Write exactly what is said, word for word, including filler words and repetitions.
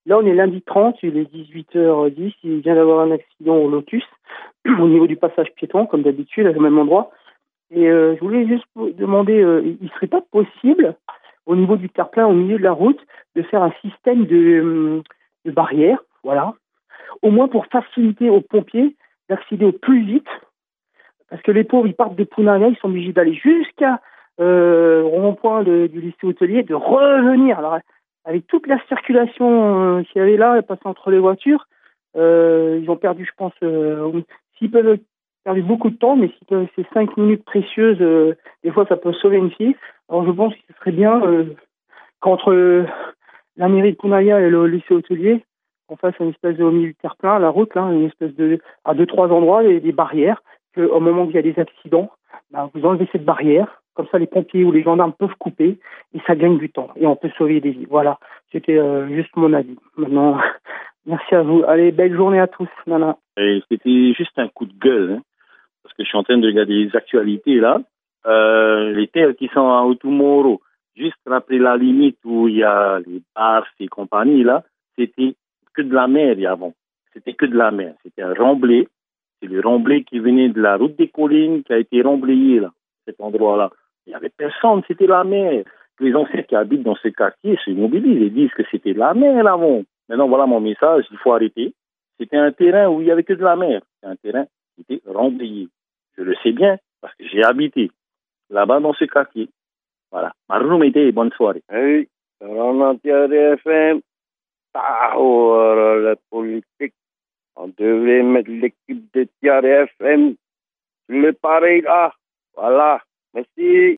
Là, on est lundi trente, il est dix-huit heures dix, il vient d'avoir un accident au Lotus, au niveau du passage piéton, comme d'habitude, au même endroit. Et euh, je voulais juste vous demander, euh, il serait pas possible, au niveau du terre-plein, au milieu de la route, de faire un système de, de barrière, voilà, au moins pour faciliter aux pompiers d'accéder au plus vite, parce que les pauvres, ils partent de Punaria, ils sont obligés d'aller jusqu'à euh, au rond-point de- du lycée hôtelier, de revenir. Alors, avec toute la circulation euh, qu'il y avait là, passant entre les voitures, euh, ils ont perdu, je pense, euh, s'ils peuvent perdu beaucoup de temps, mais si peuvent, ces cinq minutes précieuses, euh, des fois, ça peut sauver une fille. Alors, je pense que ce serait bien euh, qu'entre euh, la mairie de Punaria et le lycée hôtelier, on fasse une espèce de au milieu du terre-plein, la route, là, une espèce de, à deux, trois endroits, des, des barrières, qu'au moment où il y a des accidents, ben, vous enlevez cette barrière, comme ça les pompiers ou les gendarmes peuvent couper, et ça gagne du temps, et on peut sauver des vies. Voilà, c'était euh, juste mon avis. Maintenant, merci à vous. Allez, belle journée à tous. Nana. Et c'était juste un coup de gueule, hein, parce que je suis en train de regarder les actualités là. Euh, les terres qui sont à Otumoro, juste après la limite où il y a les bars et compagnie là, c'était que de la mer il y a avant. C'était que de la mer. C'était un remblai. C'est le remblai qui venait de la route des collines qui a été remblayé là, cet endroit-là. Il n'y avait personne, c'était la mer. Les anciens qui habitent dans ce quartier se mobilisent et disent que c'était la mer avant. Maintenant voilà mon message, il faut arrêter. C'était un terrain où il n'y avait que de la mer. C'était un terrain qui était remblayé. Je le sais bien parce que j'ai habité là-bas dans ce quartier. Voilà. Marumete, bonne soirée. Hey, Corona Tiare F M, tahu la politique. On devrait mettre l'équipe de Tiare F M sur le pareil là. Voilà. Merci.